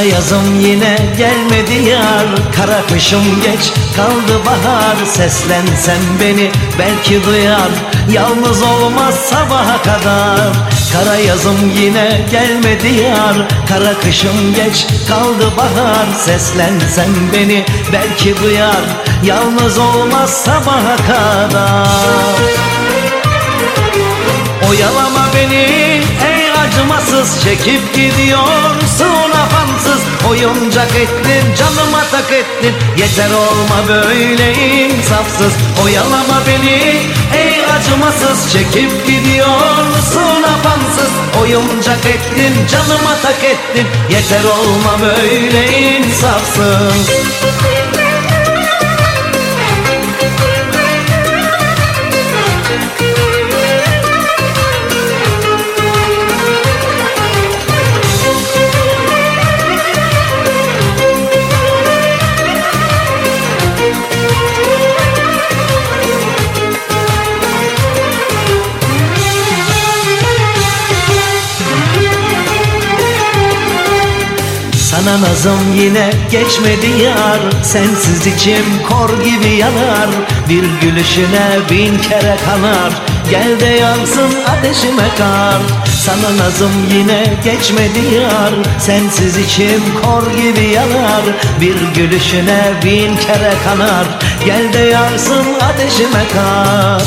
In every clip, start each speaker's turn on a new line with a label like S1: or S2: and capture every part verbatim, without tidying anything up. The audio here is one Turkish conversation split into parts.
S1: Kara yazım yine gelmedi yar, kara kışım geç kaldı bahar. Seslensen beni belki duyar, yalnız olmaz sabaha kadar. Kara yazım yine gelmedi yar, kara kışım geç kaldı bahar. Seslensen beni belki duyar, yalnız olmaz sabaha kadar. Oyalama beni ey acımasız, çekip gidiyorsun afansız. Oyuncak ettin, canıma tak ettin, yeter olma böyle insafsız. Oyalama beni ey acımasız, çekip gidiyorsun afansız. Oyuncak ettin, canıma tak ettin, yeter olma böyle insafsız. Sana nazım yine geçmedi yar, sensiz içim kor gibi yanar. Bir gülüşüne bin kere kanar, gel de yansın ateşime kar. Sana nazım yine geçmedi yar, sensiz içim kor gibi yanar. Bir gülüşüne bin kere kanar, gel de yansın ateşime kar.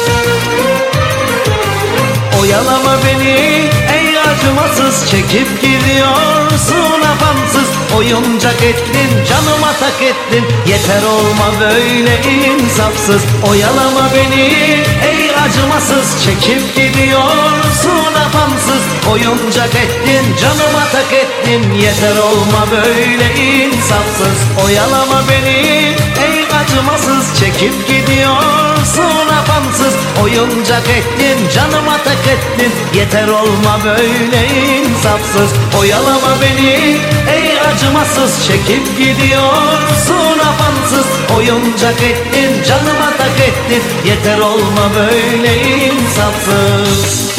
S1: Oyalama beni ey acımasız, çekip gidiyorsun afansız. Oyuncak ettin, canıma tak ettin, yeter olma böyle insafsız. Oyalama beni ey acımasız, çekip gidiyorsun afansız. Oyuncak ettin, canıma tak ettin, yeter olma böyle insafsız. Oyalama beni ey acımasız, çekip gidiyorsun afansız. Oyuncak ettin, canıma tak ettin, yeter olma böyle insafsız. Oyalama beni ey acımasız, çekip gidiyorsun afansız. Oyuncak ettin, canıma tak ettin, yeter olma böyle insafsız.